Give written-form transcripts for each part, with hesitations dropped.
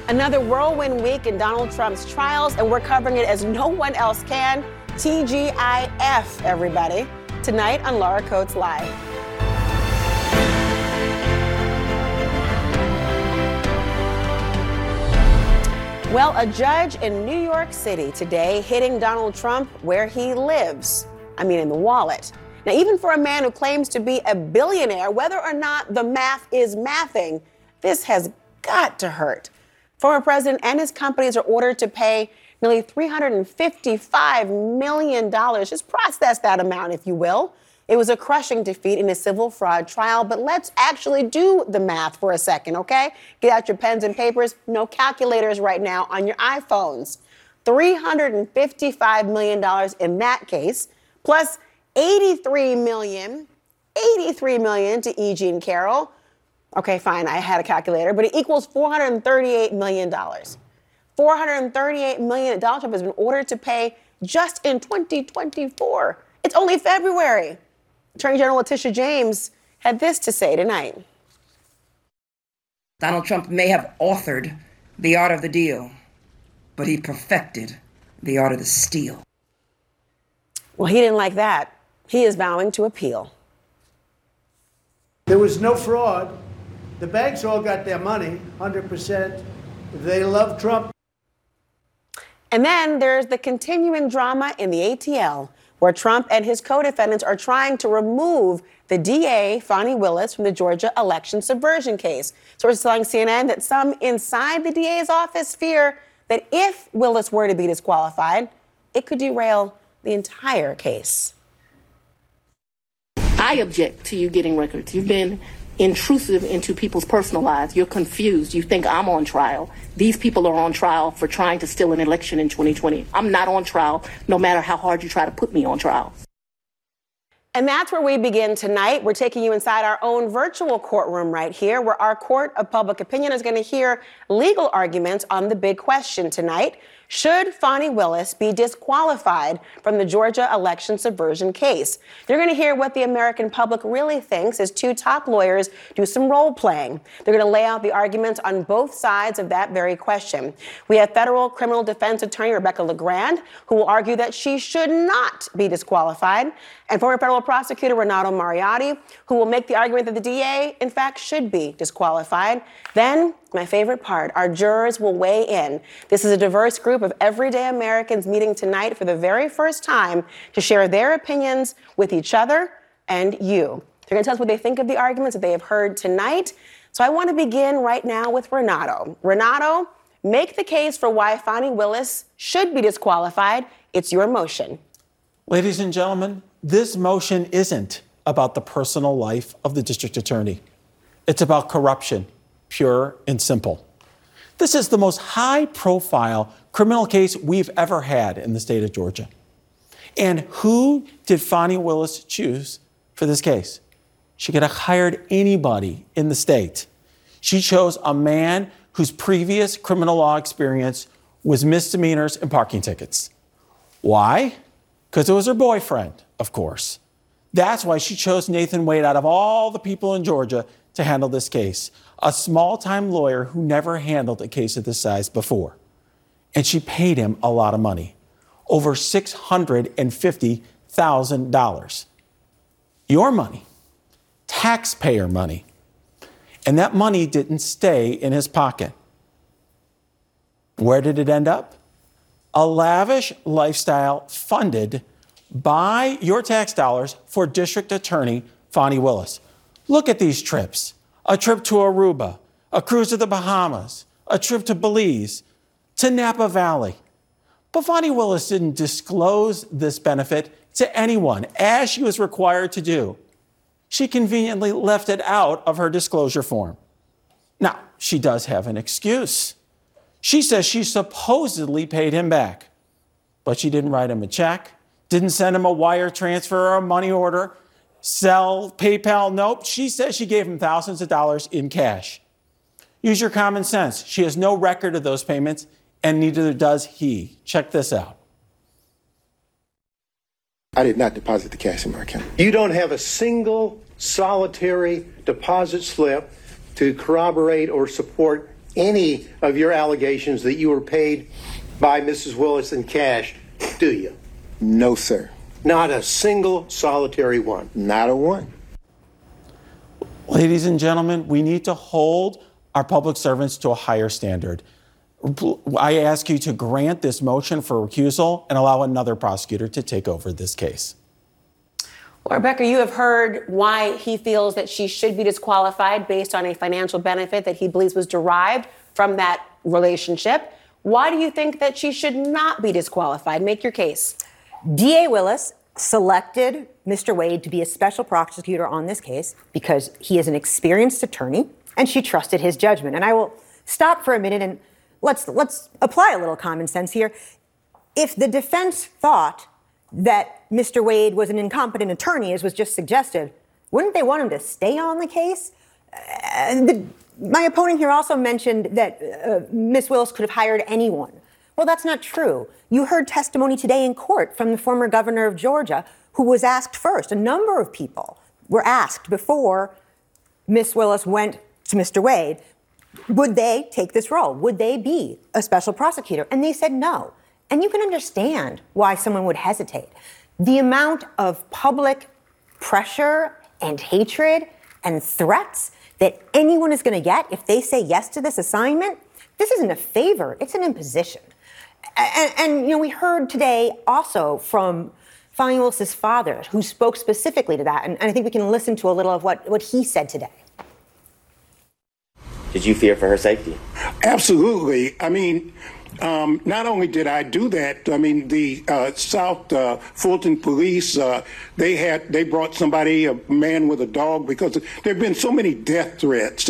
Another whirlwind week in Donald Trump's trials, and we're covering it as no one else can. TGIF, everybody. Tonight on Laura Coates Live. Well, a judge in New York City today hitting Donald Trump where he lives. I mean, in the wallet. Now, even for a man who claims to be a billionaire, whether or not the math is mathing, this has got to hurt. Former president and his companies are ordered to pay nearly $355 million. Just process that amount, if you will. It was a crushing defeat in a civil fraud trial, but let's actually do the math for a second, okay? Get out your pens and papers. No calculators right now on your iPhones. $355 million in that case, plus $83 million to E. Jean Carroll. Okay, fine, I had a calculator, but it equals $438 million. $438 million that Donald Trump has been ordered to pay just in 2024. It's only February. Attorney General Letitia James had this to say tonight. Donald Trump may have authored the art of the deal, but he perfected the art of the steal. Well, he didn't like that. He is vowing to appeal. There was no fraud. The banks all got their money, 100%. They love Trump. And then there's the continuing drama in the ATL, where Trump and his co-defendants are trying to remove the DA, Fani Willis, from the Georgia election subversion case. Sources telling CNN that some inside the DA's office fear that if Willis were to be disqualified, it could derail the entire case. I object to you getting records. You've been intrusive into people's personal lives. You're confused. You think I'm on trial. These people are on trial for trying to steal an election in 2020. I'm not on trial, no matter how hard you try to put me on trial. And that's where we begin tonight. We're taking you inside our own virtual courtroom right here, where our court of public opinion is going to hear legal arguments on the big question tonight. Should Fani Willis be disqualified from the Georgia election subversion case? You're going to hear what the American public really thinks as two top lawyers do some role playing. They're going to lay out the arguments on both sides of that very question. We have federal criminal defense attorney Rebecca LeGrand, who will argue that she should not be disqualified, and former federal prosecutor Renato Mariotti, who will make the argument that the DA, in fact, should be disqualified. Then, my favorite part, our jurors will weigh in. This is a diverse group of everyday Americans meeting tonight for the very first time to share their opinions with each other and you. They're going to tell us what they think of the arguments that they have heard tonight. So I want to begin right now with Renato. Renato, make the case for why Fani Willis should be disqualified. It's your motion. Ladies and gentlemen, this motion isn't about the personal life of the district attorney. It's about corruption, pure and simple. This is the most high-profile criminal case we've ever had in the state of Georgia. And who did Fani Willis choose for this case? She could have hired anybody in the state. She chose a man whose previous criminal law experience was misdemeanors and parking tickets. Why? Because it was her boyfriend, of course. That's why she chose Nathan Wade out of all the people in Georgia to handle this case, a small-time lawyer who never handled a case of this size before. And she paid him a lot of money, over $650,000. Your money, taxpayer money. And that money didn't stay in his pocket. Where did it end up? A lavish lifestyle funded by your tax dollars for District Attorney Fani Willis. Look at these trips. A trip to Aruba, a cruise to the Bahamas, a trip to Belize, to Napa Valley. But Fani Willis didn't disclose this benefit to anyone, as she was required to do. She conveniently left it out of her disclosure form. Now, she does have an excuse. She says she supposedly paid him back, but she didn't write him a check, didn't send him a wire transfer or a money order, Zelle, PayPal. Nope. She says she gave him thousands of dollars in cash. Use your common sense. She has no record of those payments, and neither does he. Check this out. I did not deposit the cash in my account. You don't have a single solitary deposit slip to corroborate or support any of your allegations that you were paid by Mrs. Willis in cash, do you? No, sir. Not a single solitary one. Not a one. Ladies and gentlemen, we need to hold our public servants to a higher standard. I ask you to grant this motion for recusal and allow another prosecutor to take over this case. Well, Rebecca, you have heard why he feels that she should be disqualified based on a financial benefit that he believes was derived from that relationship. Why do you think that she should not be disqualified? Make your case. DA Willis selected Mr. Wade to be a special prosecutor on this case because he is an experienced attorney and she trusted his judgment. And I will stop for a minute and let's apply a little common sense here. If the defense thought that Mr. Wade was an incompetent attorney, as was just suggested, wouldn't they want him to stay on the case? My opponent here also mentioned that Ms. Willis could have hired anyone. Well, that's not true. You heard testimony today in court from the former governor of Georgia, who was asked first. A number of people were asked before Ms. Willis went to Mr. Wade, would they take this role? Would they be a special prosecutor? And they said no. And you can understand why someone would hesitate. The amount of public pressure and hatred and threats that anyone is going to get if they say yes to this assignment, this isn't a favor, it's an imposition. And you know, we heard today also from Fani Willis's father, who spoke specifically to that, and I think we can listen to a little of what he said today. Did you fear for her safety? Absolutely. I mean, not only did I do that, I mean, the South Fulton police, they brought somebody, a man with a dog, because there have been so many death threats.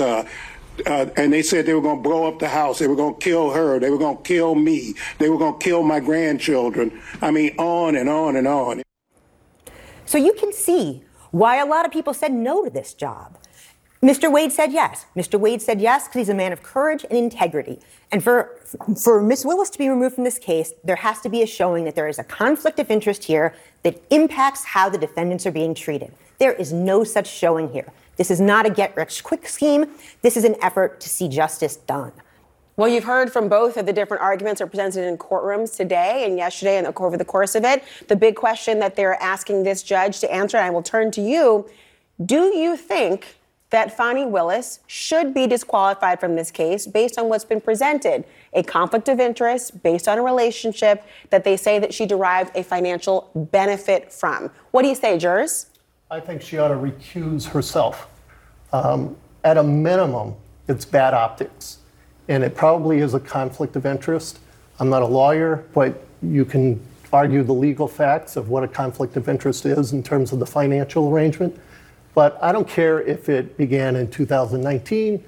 And they said they were going to blow up the house. They were going to kill her. They were going to kill me. They were going to kill my grandchildren. I mean, on and on and on. So you can see why a lot of people said no to this job. Mr. Wade said yes. Mr. Wade said yes because he's a man of courage and integrity. And for Ms. Willis to be removed from this case, there has to be a showing that there is a conflict of interest here that impacts how the defendants are being treated. There is no such showing here. This is not a get-rich-quick scheme. This is an effort to see justice done. Well, you've heard from both of the different arguments that are presented in courtrooms today and yesterday and over the course of it. The big question that they're asking this judge to answer, and I will turn to you, do you think that Fani Willis should be disqualified from this case based on what's been presented, a conflict of interest based on a relationship that they say that she derived a financial benefit from? What do you say, jurors? I think she ought to recuse herself. At a minimum, it's bad optics, and it probably is a conflict of interest. I'm not a lawyer, but you can argue the legal facts of what a conflict of interest is in terms of the financial arrangement. But I don't care if it began in 2019,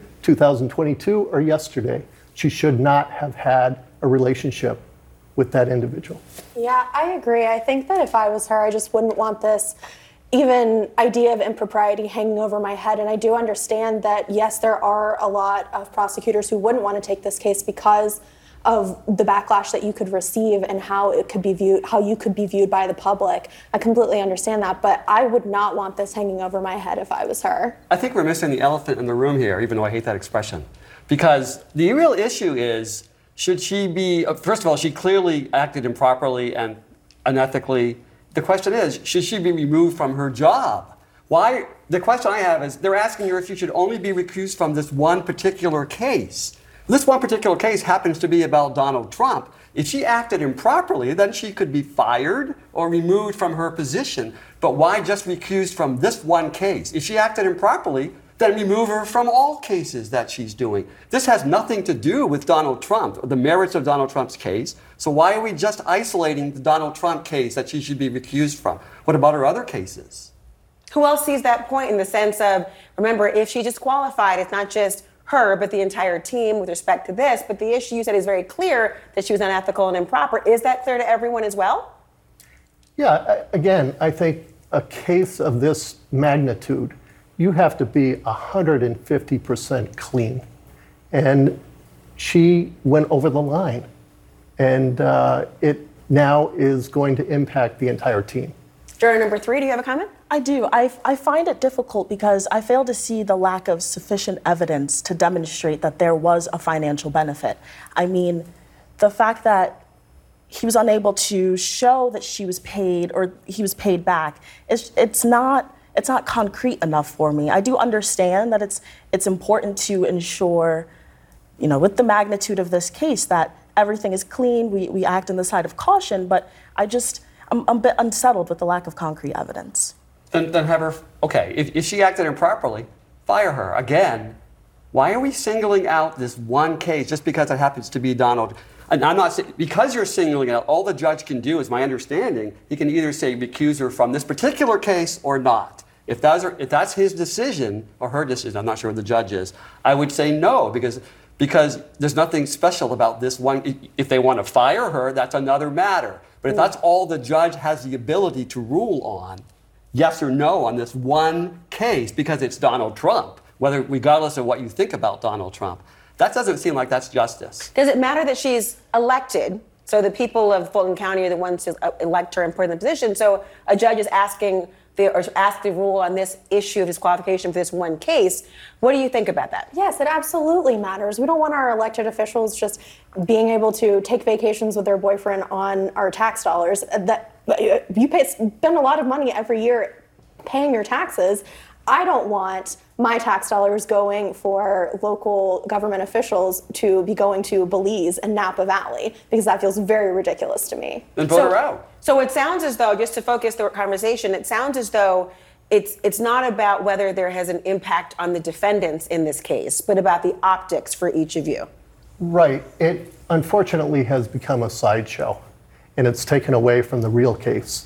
2022, or yesterday. She should not have had a relationship with that individual. Yeah, I agree. I think that if I was her, I just wouldn't want this even idea of impropriety hanging over my head. And I do understand that, yes, there are a lot of prosecutors who wouldn't want to take this case because of the backlash that you could receive and how it could be viewed, how you could be viewed by the public. I completely understand that, but I would not want this hanging over my head if I was her. I think we're missing the elephant in the room here, even though I hate that expression. Because the real issue is, should she be, first of all, she clearly acted improperly and unethically. The question is, should she be removed from her job? Why? The question I have is, they're asking her if she should only be recused from this one particular case. This one particular case happens to be about Donald Trump. If she acted improperly, then she could be fired or removed from her position. But why just recused from this one case? If she acted improperly, then remove her from all cases that she's doing. This has nothing to do with Donald Trump, the merits of Donald Trump's case. So why are we just isolating the Donald Trump case that she should be recused from? What about her other cases? Who else sees that point in the sense of, remember, if she's disqualified, it's not just her, but the entire team with respect to this. But the issue you said is very clear that she was unethical and improper. Is that clear to everyone as well? Yeah, again, I think a case of this magnitude, you have to be 150% clean. And she went over the line. And it now is going to impact the entire team. Juror number 3, do you have a comment? I do. I find it difficult because I fail to see the lack of sufficient evidence to demonstrate that there was a financial benefit. I mean, the fact that he was unable to show that she was paid or he was paid back, it's not concrete enough for me. I do understand that it's important to ensure, with the magnitude of this case, that everything is clean, we act on the side of caution, but I'm a bit unsettled with the lack of concrete evidence. Then have her, okay, if she acted improperly, fire her. Again, why are we singling out this one case just because it happens to be Donald? And I'm not saying, because you're singling it out, all the judge can do, is my understanding, he can either say recuse her from this particular case or not. If that's his decision, or her decision, I'm not sure what the judge is, I would say no, because there's nothing special about this one. If they want to fire her, that's another matter. But if that's all the judge has the ability to rule on, yes or no on this one case, because it's Donald Trump, regardless of what you think about Donald Trump, that doesn't seem like that's justice. Does it matter that she's elected? So the people of Fulton County are the ones who elect her and put her in the position. So a judge is asked to rule on this issue of disqualification for this one case. What do you think about that? Yes, it absolutely matters. We don't want our elected officials just being able to take vacations with their boyfriend on our tax dollars. You spend a lot of money every year paying your taxes. I don't want my tax dollars going for local government officials to be going to Belize and Napa Valley, because that feels very ridiculous to me. Then vote her out. So it sounds as though, just to focus the conversation, it sounds as though it's not about whether there has an impact on the defendants in this case, but about the optics for each of you. Right. It unfortunately has become a sideshow, and it's taken away from the real case.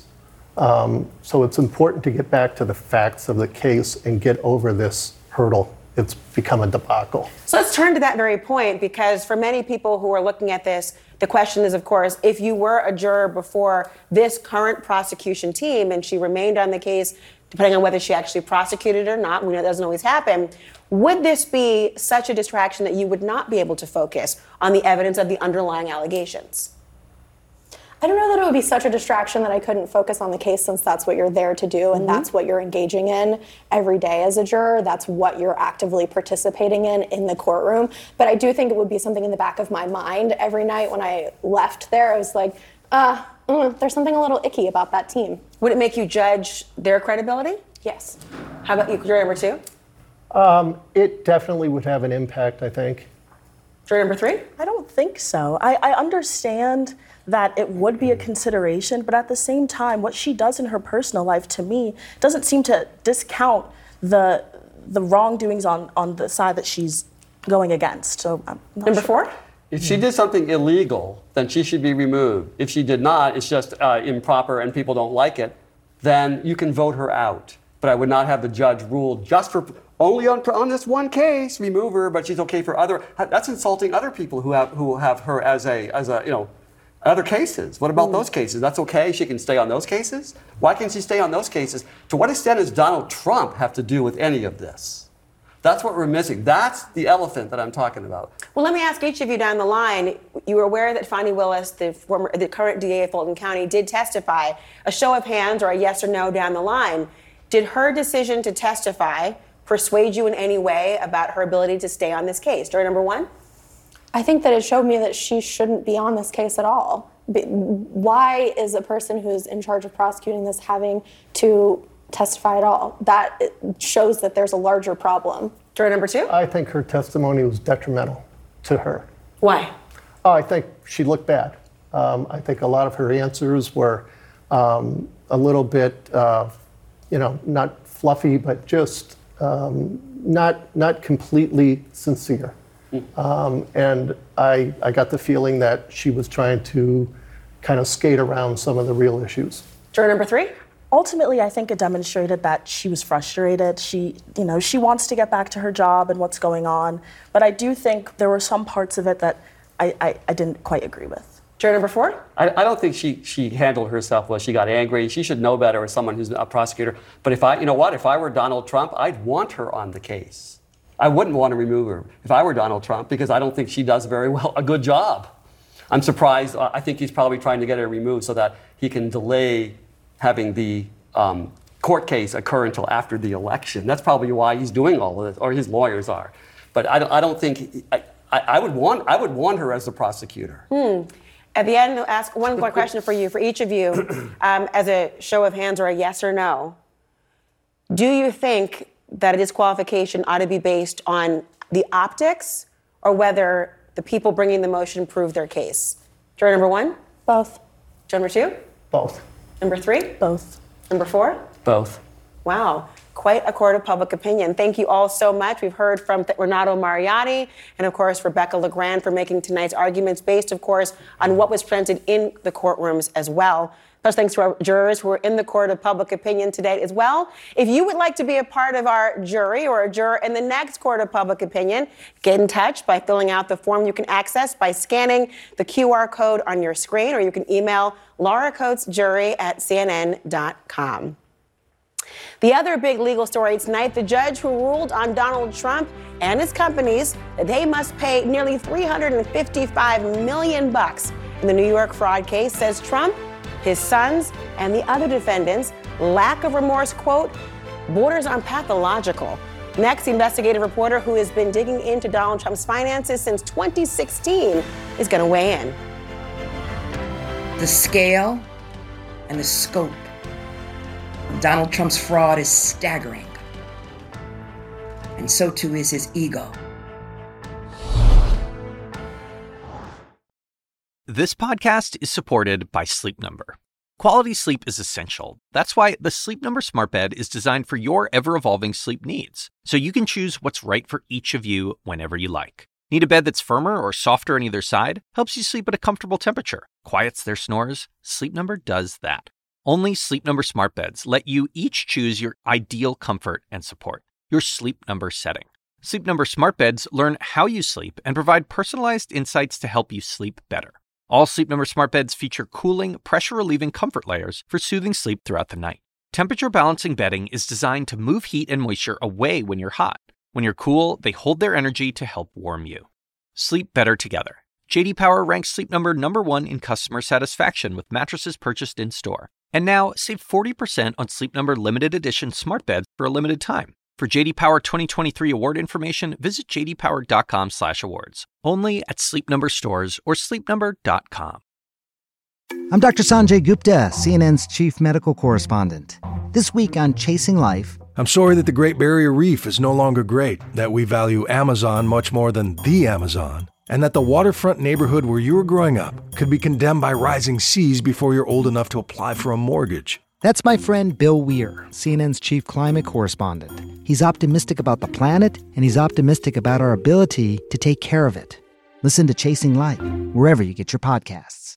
So it's important to get back to the facts of the case and get over this hurdle. It's become a debacle. So let's turn to that very point, because for many people who are looking at this, the question is, of course, if you were a juror before this current prosecution team and she remained on the case, depending on whether she actually prosecuted or not, we know it doesn't always happen, would this be such a distraction that you would not be able to focus on the evidence of the underlying allegations? I don't know that it would be such a distraction that I couldn't focus on the case, since that's what you're there to do, and that's what you're engaging in every day as a juror. That's what you're actively participating in the courtroom. But I do think it would be something in the back of my mind every night when I left there. I was like, there's something a little icky about that team. Would it make you judge their credibility? Yes. How about you, juror number 2? It definitely would have an impact, I think. Juror number 3? I don't think so. I understand that it would be a consideration, but at the same time, what she does in her personal life, to me, doesn't seem to discount the wrongdoings on the side that she's going against. So I'm not Number sure. 4? If she did something illegal, then she should be removed. If she did not, it's just improper and people don't like it, then you can vote her out. But I would not have the judge rule just for only on this one case, remove her, but she's okay for other. That's insulting other people who have her as a other cases. What about those cases? That's okay? She can stay on those cases? Why can't she stay on those cases? To what extent does Donald Trump have to do with any of this? That's what we're missing. That's the elephant that I'm talking about. Well, let me ask each of you down the line. You were aware that Fani Willis, the current DA of Fulton County, did testify. A show of hands or a yes or no down the line. Did her decision to testify persuade you in any way about her ability to stay on this case? Juror number 1? I think that it showed me that she shouldn't be on this case at all. Why is a person who's in charge of prosecuting this having to testify at all? That shows that there's a larger problem. Juror number 2? I think her testimony was detrimental to her. Why? I think she looked bad. I think a lot of her answers were a little bit, not fluffy, but just not completely sincere. And I got the feeling that she was trying to kind of skate around some of the real issues. Juror number 3? Ultimately, I think it demonstrated that she was frustrated. She wants to get back to her job and what's going on. But I do think there were some parts of it that I didn't quite agree with. Juror number 4? I don't think she handled herself well. She got angry. She should know better as someone who's a prosecutor. But if I were Donald Trump, I'd want her on the case. I wouldn't want to remove her if I were Donald Trump, because I don't think she does a good job. I'm surprised. I think he's probably trying to get her removed so that he can delay having the court case occur until after the election. That's probably why he's doing all of this, or his lawyers are. But I don't think I would want her as the prosecutor. At the end, I'll ask one more question for you, for each of you, as a show of hands or a yes or no. Do you think that a disqualification ought to be based on the optics or whether the people bringing the motion prove their case? Juror number 1? Both. Juror number 2? Both. Number 3? Both. Number 4? Both. Wow, quite a court of public opinion. Thank you all so much. We've heard from Renato Mariotti and, of course, Rebecca LeGrand for making tonight's arguments based, of course, on what was presented in the courtrooms as well. Special thanks to our jurors who are in the court of public opinion today as well. If you would like to be a part of our jury or a juror in the next court of public opinion, get in touch by filling out the form you can access by scanning the QR code on your screen, or you can email lauracoatesjury@cnn.com. The other big legal story tonight, the judge who ruled on Donald Trump and his companies that they must pay nearly $355 million in the New York fraud case, says Trump, his sons, and the other defendants' lack of remorse, quote, borders on pathological. Next, the investigative reporter who has been digging into Donald Trump's finances since 2016 is going to weigh in. The scale and the scope of Donald Trump's fraud is staggering. And so too is his ego. This podcast is supported by Sleep Number. Quality sleep is essential. That's why the Sleep Number Smart Bed is designed for your ever-evolving sleep needs, so you can choose what's right for each of you whenever you like. Need a bed that's firmer or softer on either side? Helps you sleep at a comfortable temperature. Quiets their snores? Sleep Number does that. Only Sleep Number Smart Beds let you each choose your ideal comfort and support, your Sleep Number setting. Sleep Number Smart Beds learn how you sleep and provide personalized insights to help you sleep better. All Sleep Number Smart Beds feature cooling, pressure-relieving comfort layers for soothing sleep throughout the night. Temperature-balancing bedding is designed to move heat and moisture away when you're hot. When you're cool, they hold their energy to help warm you. Sleep better together. J.D. Power ranks Sleep Number number 1 in customer satisfaction with mattresses purchased in-store. And now, save 40% on Sleep Number limited edition smart beds for a limited time. For J.D. Power 2023 award information, visit jdpower.com/awards. Only at Sleep Number stores or sleepnumber.com. I'm Dr. Sanjay Gupta, CNN's chief medical correspondent. This week on Chasing Life, I'm sorry that the Great Barrier Reef is no longer great, that we value Amazon much more than the Amazon, and that the waterfront neighborhood where you were growing up could be condemned by rising seas before you're old enough to apply for a mortgage. That's my friend Bill Weir, CNN's chief climate correspondent. He's optimistic about the planet, and he's optimistic about our ability to take care of it. Listen to Chasing Life, wherever you get your podcasts.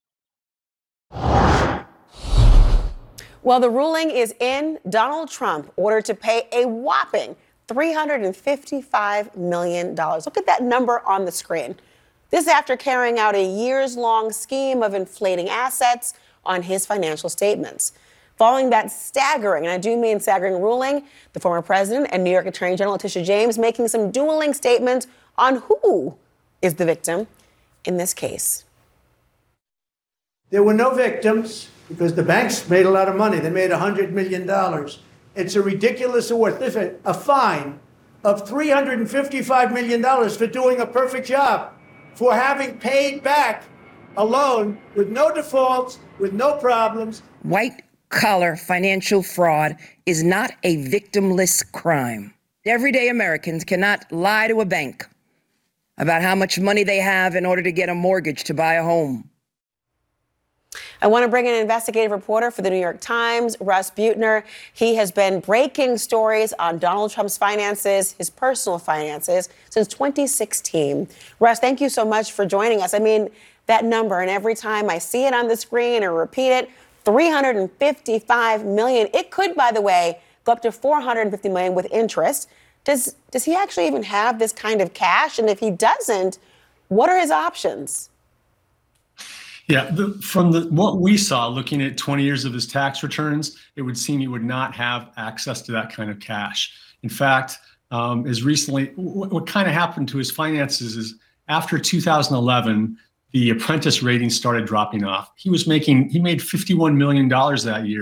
Well, the ruling is in. Donald Trump ordered to pay a whopping $355 million. Look at that number on the screen. This after carrying out a years-long scheme of inflating assets on his financial statements. Following that staggering, and I do mean staggering ruling, the former president and New York Attorney General Letitia James making some dueling statements on who is the victim in this case. There were no victims because the banks made a lot of money. They made $100 million. It's a ridiculous award. Listen, a fine of $355 million for doing a perfect job, for having paid back a loan with no defaults, with no problems. White-collar financial fraud is not a victimless crime. Everyday Americans cannot lie to a bank about how much money they have in order to get a mortgage to buy a home. I want to bring in an investigative reporter for the New York Times, Russ Buettner. He has been breaking stories on Donald Trump's finances, his personal finances, since 2016. Russ, thank you so much for joining us. I mean, that number, and every time I see it on the screen or repeat it, $355 million. It could, by the way, go up to $450 million with interest. Does he actually even have this kind of cash? And if he doesn't, what are his options? Yeah, from what we saw, looking at 20 years of his tax returns, it would seem he would not have access to that kind of cash. In fact, as recently, what kind of happened to his finances is after 2011, the Apprentice ratings started dropping off. He made $51 million that year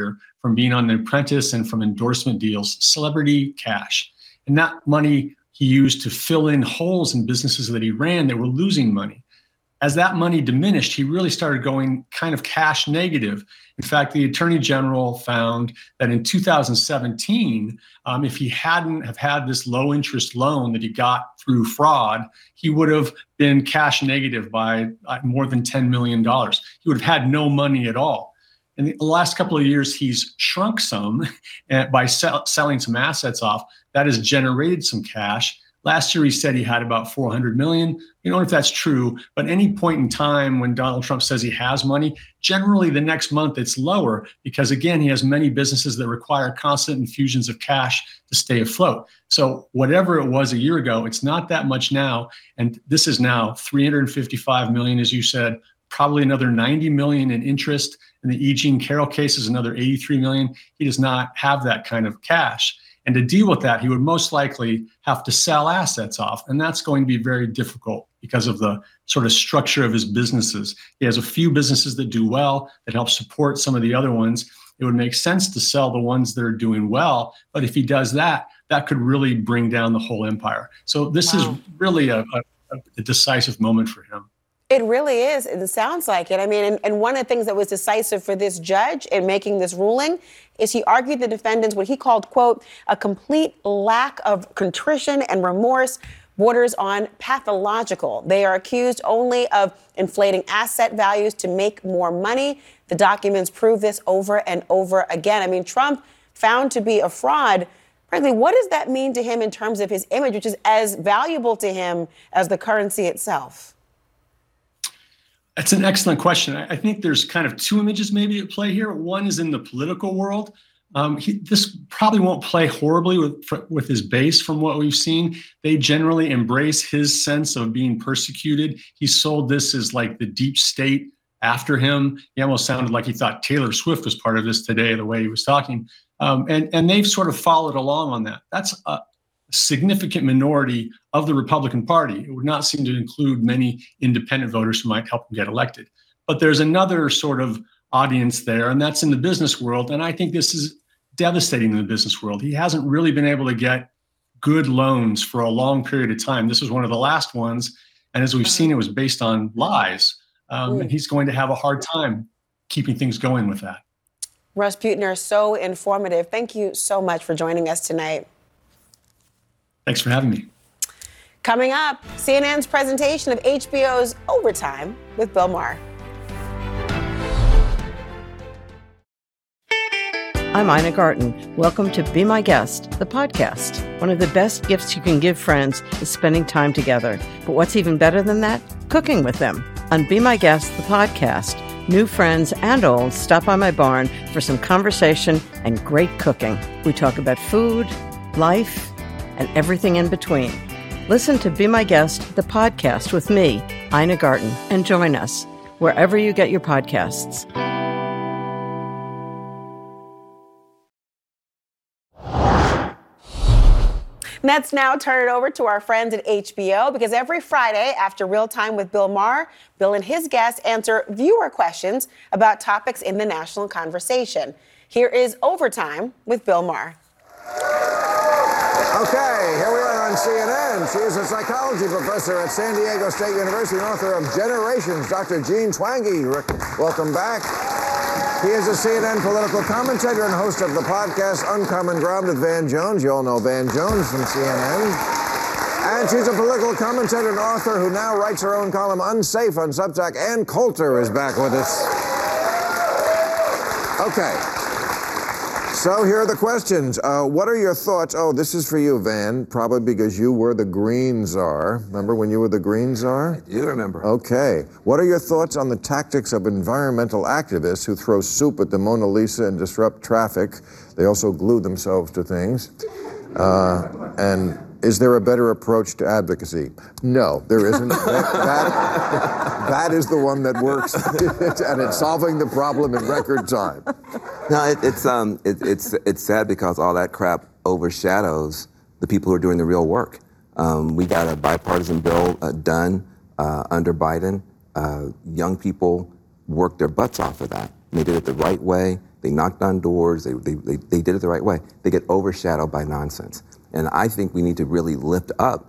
from being on The Apprentice and from endorsement deals, celebrity cash. And that money he used to fill in holes in businesses that he ran that were losing money. As that money diminished, he really started going kind of cash negative. In fact, the Attorney General found that in 2017, if he hadn't have had this low interest loan that he got through fraud, he would have been cash negative by more than $10 million. He would have had no money at all. In the last couple of years, he's shrunk some by selling some assets off. That has generated some cash. Last year, he said he had about $400 million. You don't know if that's true, but any point in time when Donald Trump says he has money, generally the next month it's lower because, again, he has many businesses that require constant infusions of cash to stay afloat. So whatever it was a year ago, it's not that much now. And this is now $355 million, as you said, probably another $90 million in interest. In the E. Jean Carroll case is another $83 million. He does not have that kind of cash. And to deal with that, he would most likely have to sell assets off. And that's going to be very difficult because of the sort of structure of his businesses. He has a few businesses that do well that help support some of the other ones. It would make sense to sell the ones that are doing well. But if he does that, that could really bring down the whole empire. So this is really a decisive moment for him. It really is. It sounds like it. I mean, and one of the things that was decisive for this judge in making this ruling is he argued the defendants what he called, quote, a complete lack of contrition and remorse borders on pathological. They are accused only of inflating asset values to make more money. The documents prove this over and over again. I mean, Trump found to be a fraud. Frankly, what does that mean to him in terms of his image, which is as valuable to him as the currency itself? That's an excellent question. I think there's kind of two images maybe at play here. One is in the political world. This probably won't play horribly with his base from what we've seen. They generally embrace his sense of being persecuted. He sold this as like the deep state after him. He almost sounded like he thought Taylor Swift was part of this today, the way he was talking. And they've sort of followed along on that. That's a significant minority of the Republican Party. It would not seem to include many independent voters who might help him get elected. But there's another sort of audience there, and that's in the business world. And I think this is devastating in the business world. He hasn't really been able to get good loans for a long period of time. This was one of the last ones. And as we've seen, it was based on lies. And he's going to have a hard time keeping things going with that. Russ Buettner, so informative. Thank you so much for joining us tonight. Thanks for having me. Coming up, CNN's presentation of HBO's Overtime with Bill Maher. I'm Ina Garten. Welcome to Be My Guest, the podcast. One of the best gifts you can give friends is spending time together. But what's even better than that? Cooking with them. On Be My Guest, the podcast, new friends and old stop by my barn for some conversation and great cooking. We talk about food, life, and everything in between. Listen to Be My Guest, the podcast with me, Ina Garten, and join us wherever you get your podcasts. Let's now turn it over to our friends at HBO, because every Friday after Real Time with Bill Maher, Bill and his guests answer viewer questions about topics in the national conversation. Here is Overtime with Bill Maher. Okay, here we are on CNN. She is a psychology professor at San Diego State University and author of Generations, Dr. Jean Twenge. Welcome back. He is a CNN political commentator and host of the podcast Uncommon Ground with Van Jones. You all know Van Jones from CNN. And she's a political commentator and author who now writes her own column, Unsafe, on Substack. Ann Coulter is back with us. Okay. So here are the questions. What are your thoughts? Oh, this is for you, Van, probably because you were the Green Czar. Remember when you were the Green Czar? I do remember. Okay. What are your thoughts on the tactics of environmental activists who throw soup at the Mona Lisa and disrupt traffic? They also glue themselves to things. And is there a better approach to advocacy? No, there isn't. That is the one that works, and it's solving the problem in record time. No, it's sad because all that crap overshadows the people who are doing the real work. We got a bipartisan bill done under Biden. Young people worked their butts off for that. And they did it the right way. they knocked on doors, they did it the right way. They get overshadowed by nonsense. And I think we need to really lift up,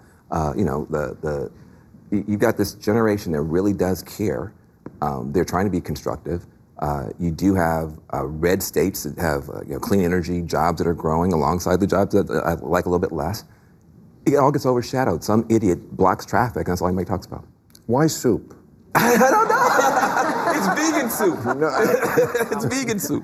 you've got this generation that really does care. They're trying to be constructive. You do have red states that have clean energy, jobs that are growing alongside the jobs that I like a little bit less. It all gets overshadowed. Some idiot blocks traffic, and that's all anybody talks about. Why soup? I don't know. It's vegan soup. It's vegan soup.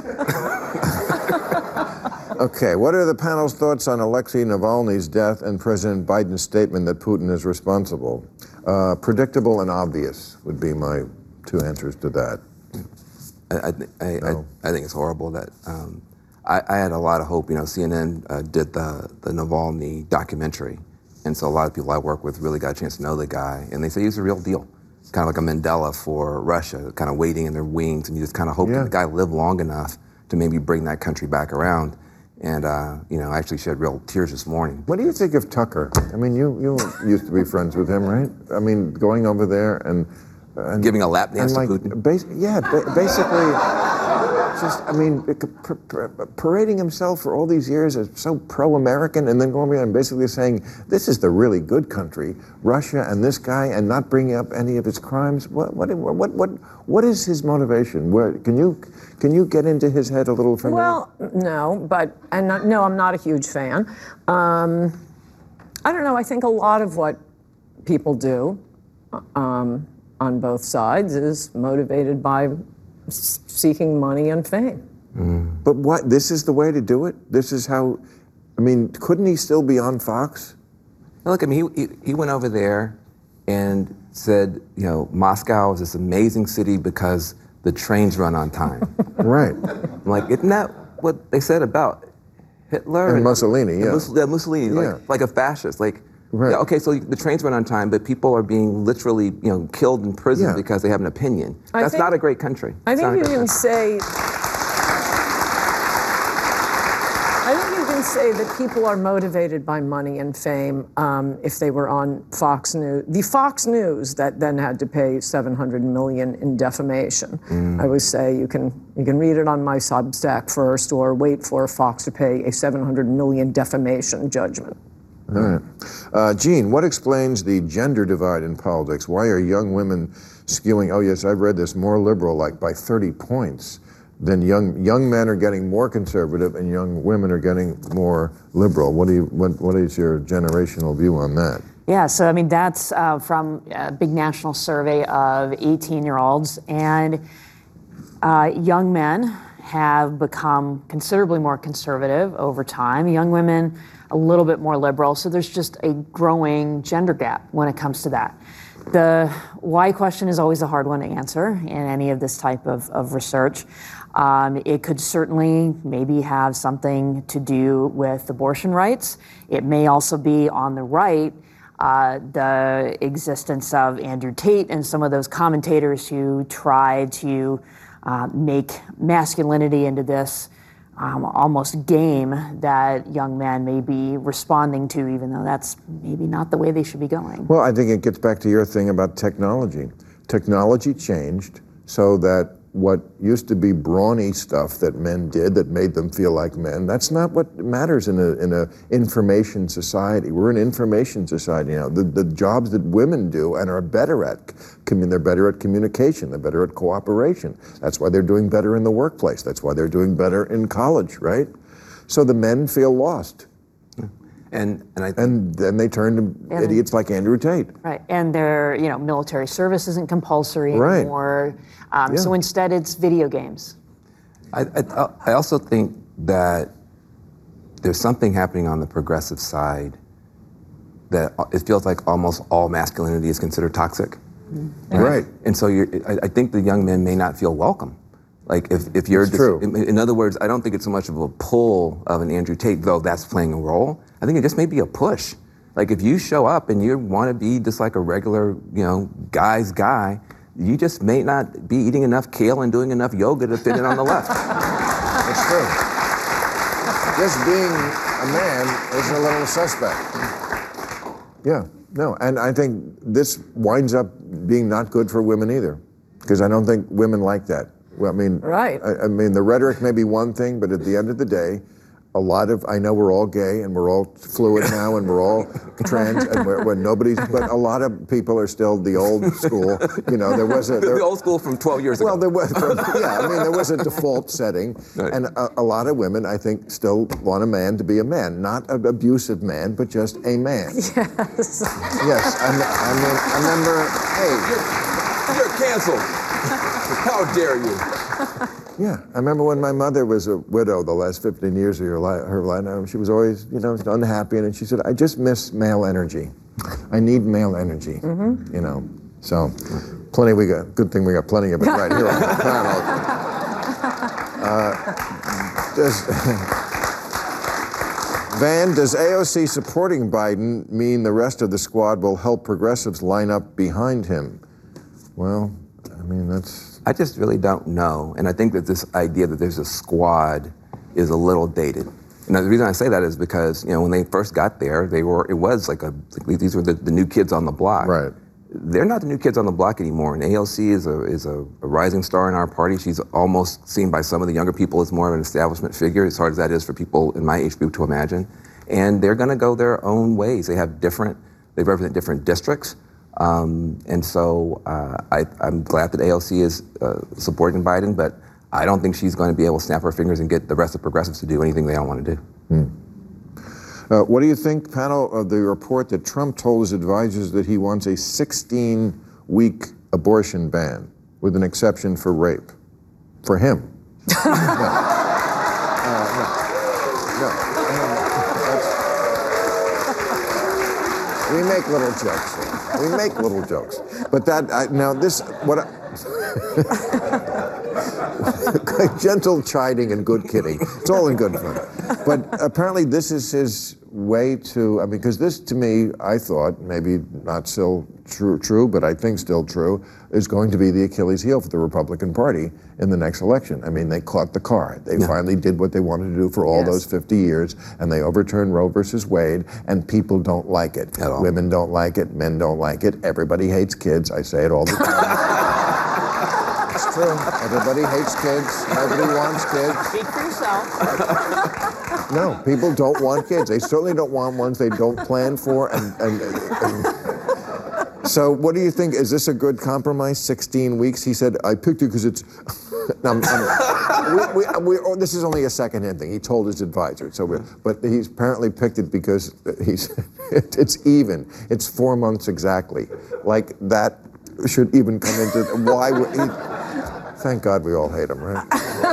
Okay, what are the panel's thoughts on Alexei Navalny's death and President Biden's statement that Putin is responsible? Predictable and obvious would be my two answers to that. I think it's horrible that I had a lot of hope. CNN did the Navalny documentary, and so a lot of people I work with really got a chance to know the guy, and they say he's a real deal. Kind of like a Mandela for Russia, kind of waiting in their wings, and you just kind of hope that the guy lived long enough to maybe bring that country back around. And I actually shed real tears this morning. What do you think of Tucker? I mean, you used to be friends with him, right? I mean, going over there and giving a lap dance to Putin. Basically, parading himself for all these years as so pro-American, and then going over there and basically saying, this is the really good country, Russia and this guy, and not bringing up any of his crimes. What is his motivation? Can you get into his head a little for me? Well, no, I'm not a huge fan. I don't know. I think a lot of what people do on both sides is motivated by seeking money and fame. But what? This is the way to do it? This is how? I mean, couldn't he still be on Fox? Look, I mean, he went over there and said, Moscow is this amazing city because the trains run on time. Right. I'm like, isn't that what they said about Hitler? And Mussolini, yeah. Mussolini, like a fascist. Like, right. Yeah, okay, so the trains run on time, but people are being literally, killed in prison because they have an opinion. That's not a great country. I think you can say that people are motivated by money and fame if they were on Fox News. The Fox News that then had to pay $700 million in defamation. I would say you can read it on my Substack first, or wait for Fox to pay a $700 million defamation judgment. All right. Gene, what explains the gender divide in politics? Why are young women skewing, oh yes, I've read this, more liberal, like by 30 points? Then young men are getting more conservative and young women are getting more liberal. What is your generational view on that? Yeah, so I mean, that's from a big national survey of 18-year-olds, and young men have become considerably more conservative over time. Young women, a little bit more liberal. So there's just a growing gender gap when it comes to that. The why question is always a hard one to answer in any of this type of research. It could certainly maybe have something to do with abortion rights. It may also be on the right, the existence of Andrew Tate and some of those commentators who try to make masculinity into this almost game that young men may be responding to, even though that's maybe not the way they should be going. Well, I think it gets back to your thing about technology. Technology changed so that what used to be brawny stuff that men did that made them feel like men, that's not what matters in a information society. We're an information society now. The jobs that women do and are better at, they're better at communication, they're better at cooperation. That's why they're doing better in the workplace. That's why they're doing better in college, right? So the men feel lost. And then they turn to idiots like Andrew Tate. Right, and their military service isn't compulsory anymore. So instead, it's video games. I also think that there's something happening on the progressive side that it feels like almost all masculinity is considered toxic. Right. And so I think the young men may not feel welcome. Like if you're true. In other words, I don't think it's so much of a pull of an Andrew Tate, though that's playing a role. I think it just may be a push. Like if you show up and you want to be just like a regular, guy's guy, you just may not be eating enough kale and doing enough yoga to fit in on the left. That's true. Just being a man is a little suspect. Yeah, no, and I think this winds up being not good for women either, because I don't think women like that. Well, I mean, Right. I mean, the rhetoric may be one thing, but at the end of the day, I know we're all gay and we're all fluid now and we're all trans and we're nobody's, but a lot of people are still the old school. You know, there was the old school from 12 years ago. Well, there was, there was a default setting, Right. and a lot of women, I think, still want a man to be a man, not an abusive man, but just a man. Yes. Yes, I remember. Hey, You're canceled. How dare you? yeah, I remember when my mother was a widow the last 15 years of her life. She was always, unhappy, and she said, "I just miss male energy. I need male energy." You know, so good thing we got plenty of it right here on the panel. Van, does AOC supporting Biden mean the rest of the squad will help progressives line up behind him? Well, I mean, I just really don't know. And I think that this idea that there's a squad is a little dated. And the reason I say that is because, when they first got there, these were the new kids on the block. Right. They're not the new kids on the block anymore. And AOC is a rising star in our party. She's almost seen by some of the younger people as more of an establishment figure, as hard as that is for people in my age group to imagine. And they're going to go their own ways. They represent different districts. And so I'm glad that AOC is supporting Biden, but I don't think she's going to be able to snap her fingers and get the rest of progressives to do anything they don't want to do. What do you think, panel, of the report that Trump told his advisors that he wants a 16-week abortion ban, with an exception for rape? For him. We make little jokes. We make little jokes. But gentle chiding and good kidding. It's all in good fun. But apparently this is his way to, because this to me, I thought, maybe not still true, but I think still true, is going to be the Achilles heel for the Republican Party in the next election. They caught the car. They finally did what they wanted to do for all those 50 years, and they overturned Roe versus Wade, and people don't like it. At all. Women don't like it, men don't like it, everybody hates kids. I say it all the time. It's true. Everybody hates kids. Nobody wants kids. Speak for yourself. No, people don't want kids. They certainly don't want ones they don't plan for. So what do you think? Is this a good compromise, 16 weeks? He said, I picked it because it's... this is only a second-hand thing. He told his advisor. But he's apparently picked it because it's even. It's 4 months exactly. Like that should even come into... Why would he... Thank God we all hate him, right?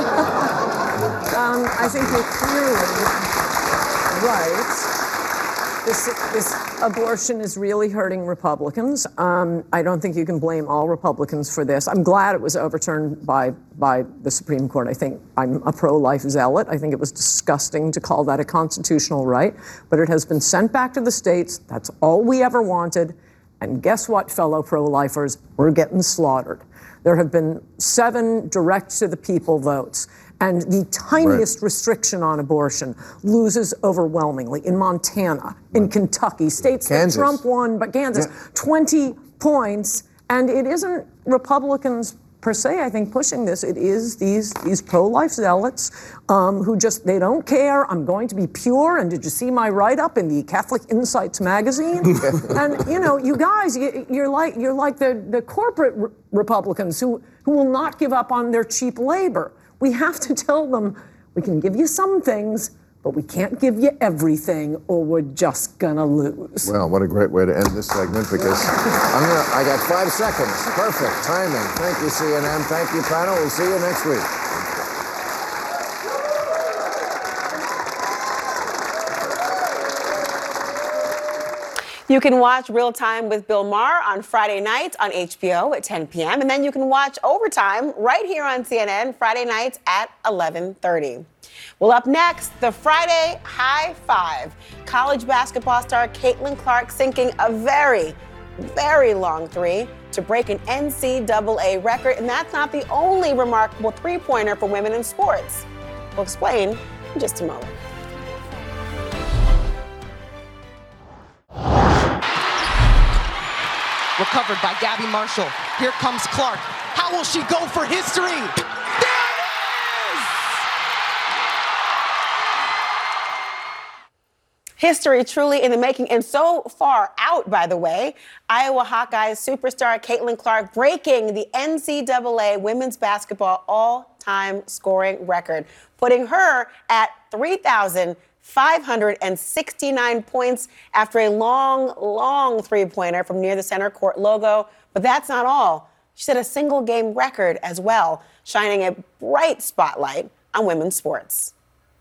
I think you're clearly right. This abortion is really hurting Republicans. I don't think you can blame all Republicans for this. I'm glad it was overturned by the Supreme Court. I think I'm a pro-life zealot. I think it was disgusting to call that a constitutional right, but it has been sent back to the states. That's all we ever wanted. And guess what, fellow pro-lifers? We're getting slaughtered. There have been 7 direct-to-the-people votes, and the tiniest restriction on abortion loses overwhelmingly in Montana, in Kentucky, states Kansas. that Trump won, but Kansas, 20 points, and it isn't Republicans per se, I think, pushing this. It is these pro-life zealots who they don't care. I'm going to be pure. And did you see my write-up in the Catholic Insights magazine? And you guys, you're like the corporate Republicans who will not give up on their cheap labor. We have to tell them we can give you some things, but we can't give you everything, or we're just gonna lose. Well, what a great way to end this segment, because I got 5 seconds. Perfect timing. Thank you, CNN. Thank you, panel. We'll see you next week. You can watch Real Time with Bill Maher on Friday nights on HBO at 10 p.m. And then you can watch Overtime right here on CNN Friday nights at 11:30. Well, up next, the Friday High Five. College basketball star Caitlin Clark sinking a very, very long three to break an NCAA record. And that's not the only remarkable three-pointer for women in sports. We'll explain in just a moment. Recovered by Gabby Marshall. Here comes Clark. How will she go for history? History truly in the making, and so far out, by the way. Iowa Hawkeyes superstar Caitlin Clark breaking the NCAA women's basketball all-time scoring record, putting her at 3,569 points after a long three-pointer from near the center court logo. But that's not all. She set a single-game record as well, shining a bright spotlight on women's sports.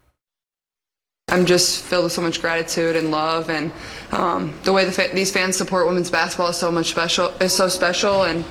I'm just filled with so much gratitude and love, and the way these fans support women's basketball is so special. And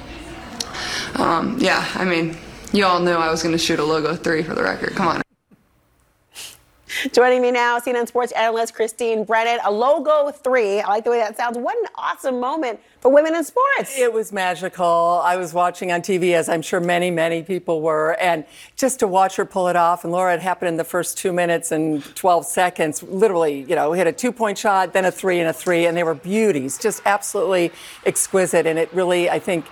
yeah, I mean, you all knew I was going to shoot a logo 3 for the record. Come on. Joining me now, CNN sports analyst Christine Brennan. A logo 3. I like the way that sounds. What an awesome moment for women in sports. It was magical. I was watching on TV, as I'm sure many people were, and just to watch her pull it off. And Laura, it happened in the first 2 minutes and 12 seconds. Literally, hit a 2-point shot, then a 3 and a 3, and they were beauties, just absolutely exquisite. And it really, I think,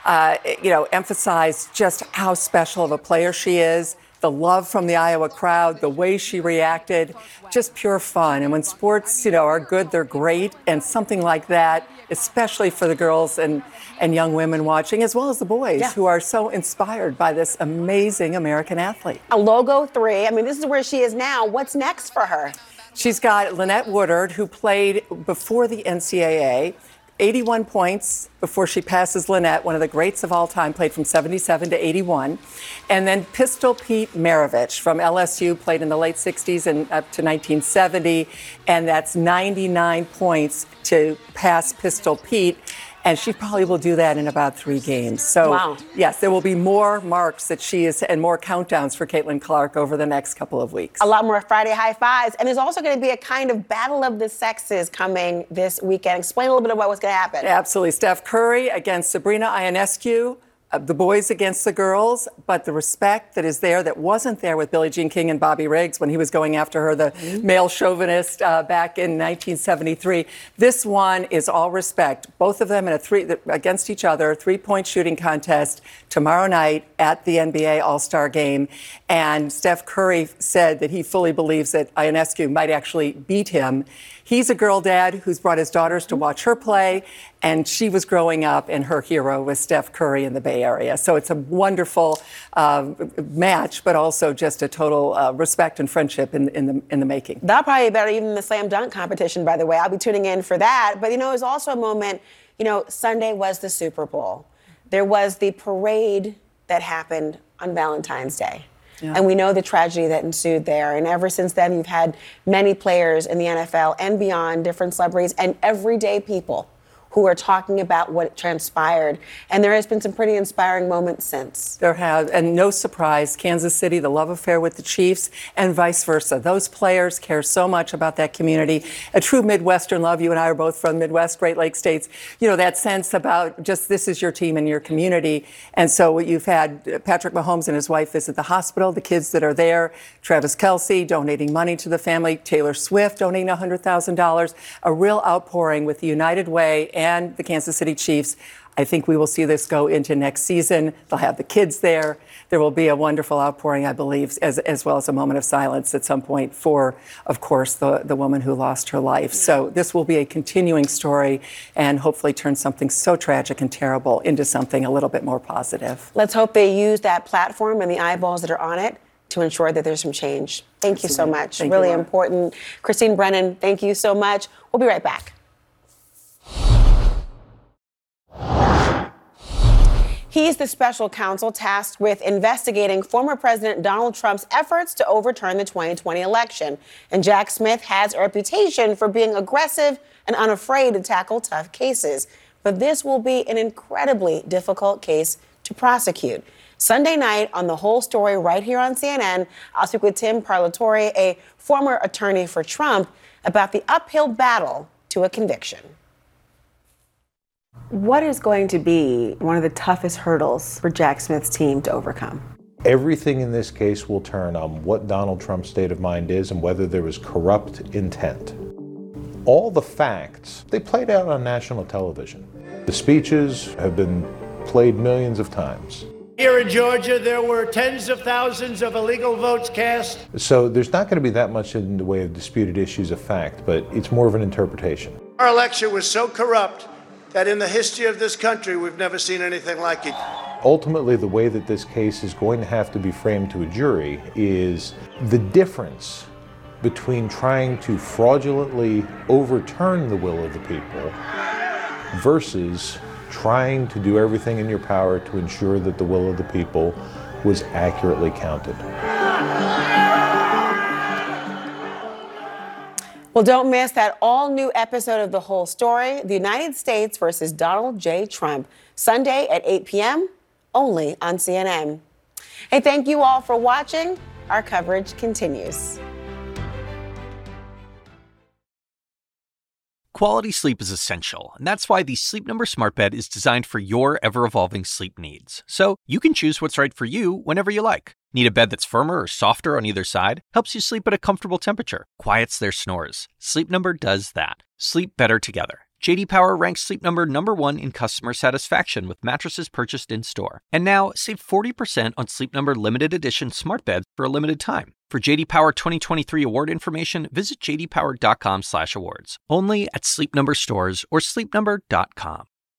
emphasized just how special of a player she is. The love from the Iowa crowd, the way she reacted, just pure fun. And when sports, are good, they're great. And something like that, especially for the girls and young women watching, as well as the boys who are so inspired by this amazing American athlete. A logo 3. I mean, this is where she is now. What's next for her? She's got Lynette Woodard, who played before the NCAA. 81 points before she passes Lynette, one of the greats of all time, played from 77 to 81. And then Pistol Pete Maravich from LSU, played in the late 60s and up to 1970. And that's 99 points to pass Pistol Pete. And she probably will do that in about 3 games. So, yes, there will be more marks that she is, and more countdowns for Caitlin Clark over the next couple of weeks. A lot more Friday high fives. And there's also going to be a kind of battle of the sexes coming this weekend. Explain a little bit about what's going to happen. Absolutely. Steph Curry against Sabrina Ionescu. The boys against the girls, but the respect that is there that wasn't there with Billie Jean King and Bobby Riggs when he was going after her, the male chauvinist back in 1973. This one is all respect. Both of them in against each other, 3-point shooting contest tomorrow night at the NBA All-Star Game. And Steph Curry said that he fully believes that Ionescu might actually beat him. He's a girl dad who's brought his daughters to watch her play, and she was growing up, and her hero was Steph Curry in the Bay Area. So it's a wonderful match, but also just a total respect and friendship in the making. That'll probably be better even than the slam dunk competition, by the way. I'll be tuning in for that. But, it was also a moment, Sunday was the Super Bowl. There was the parade that happened on Valentine's Day. Yeah. And we know the tragedy that ensued there. And ever since then, you've had many players in the NFL and beyond, different celebrities and everyday people who are talking about what transpired. And there has been some pretty inspiring moments since. There have, and no surprise, Kansas City, the love affair with the Chiefs, and vice versa. Those players care so much about that community. A true Midwestern love. You and I are both from Midwest, Great Lakes states. That sense about just this is your team and your community. And so you've had Patrick Mahomes and his wife visit the hospital, the kids that are there, Travis Kelce donating money to the family, Taylor Swift donating $100,000, a real outpouring with the United Way and the Kansas City Chiefs. I think we will see this go into next season. They'll have the kids there. There will be a wonderful outpouring, I believe, as well as a moment of silence at some point for, of course, the woman who lost her life. So this will be a continuing story and hopefully turn something so tragic and terrible into something a little bit more positive. Let's hope they use that platform and the eyeballs that are on it to ensure that there's some change. Thank you so much. Really important. Christine Brennan, thank you so much. We'll be right back. He's the special counsel tasked with investigating former President Donald Trump's efforts to overturn the 2020 election. And Jack Smith has a reputation for being aggressive and unafraid to tackle tough cases. But this will be an incredibly difficult case to prosecute. Sunday night on The Whole Story right here on CNN, I'll speak with Tim Parlatore, a former attorney for Trump, about the uphill battle to a conviction. What is going to be one of the toughest hurdles for Jack Smith's team to overcome? Everything in this case will turn on what Donald Trump's state of mind is and whether there was corrupt intent. All the facts, they played out on national television. The speeches have been played millions of times. Here in Georgia, there were tens of thousands of illegal votes cast. So there's not going to be that much in the way of disputed issues of fact, but it's more of an interpretation. Our election was so corrupt that in the history of this country, we've never seen anything like it. Ultimately, the way that this case is going to have to be framed to a jury is the difference between trying to fraudulently overturn the will of the people versus trying to do everything in your power to ensure that the will of the people was accurately counted. Well, don't miss that all-new episode of The Whole Story, The United States versus Donald J. Trump, Sunday at 8 p.m., only on CNN. Hey, thank you all for watching. Our coverage continues. Quality sleep is essential, and that's why the Sleep Number Smart Bed is designed for your ever-evolving sleep needs. So you can choose what's right for you whenever you like. Need a bed that's firmer or softer on either side? Helps you sleep at a comfortable temperature. Quiets their snores. Sleep Number does that. Sleep better together. J.D. Power ranks Sleep Number #1 in customer satisfaction with mattresses purchased in-store. And now, save 40% on Sleep Number limited edition smart beds for a limited time. For J.D. Power 2023 award information, visit jdpower.com/awards. Only at Sleep Number stores or sleepnumber.com.